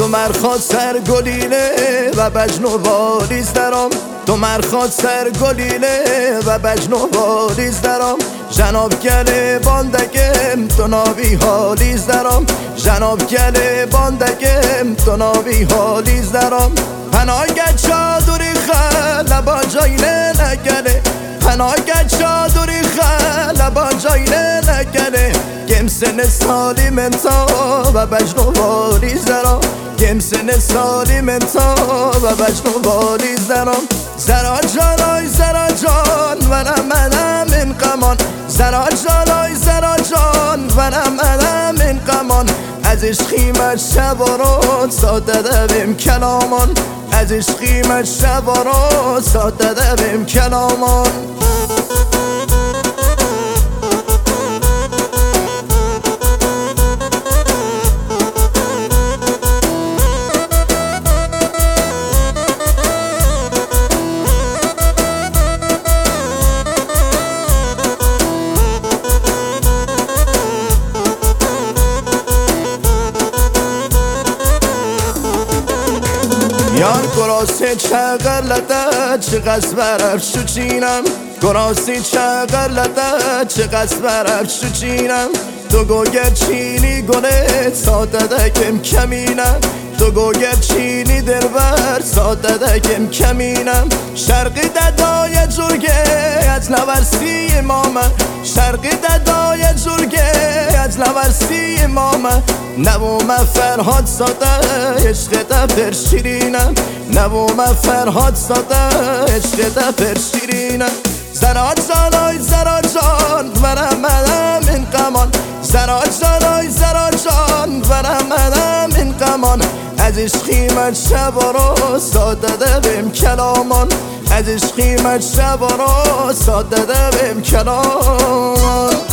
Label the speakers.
Speaker 1: مرخاد سر گلیله و بجنو والیز درام تو مرخاد سر گلیله و بجنو والیز درام جناب گله باندگم تو ناوی حالیز درام جناب گله باندگم تو ناوی حالیز درام پناهگه چادری خل با جایله نگله پناهگه چادری خل با جایله نگله گم سن سالی منتا و بجنو والیز درام گم سن سالی منتا و بجنو والیز درام زرا جان زرا جان ونم من قمان زرا جان زرا جان ونم من قمان از عشقیمت شب و روز ساده دویم کلامان از عشقیمت شب و روز ساده دویم کلامان یار گراسی چقدر لده چقدر برم شو چینم گراسی چقدر لده چقدر برم شو چینم تو گوگر چینی گله ساده دکم کمینم تو گوگر چینی دربر ساده دکم کمینم شرقی ددای جرگه از لورسی امامه شرقی ددای جرگه از لورسی امامه نبوم فرهاد ساده عشق دفر شیرینم نبوم فرهاد ساده عشق دفر شیرینم زرا جان زرا جان ورم من قمان زرا جان زرا جان ورم من قمان از عشقیمت شب و روز ساده دویم کلامان از عشقیمت شب و روز ساده دویم کلامان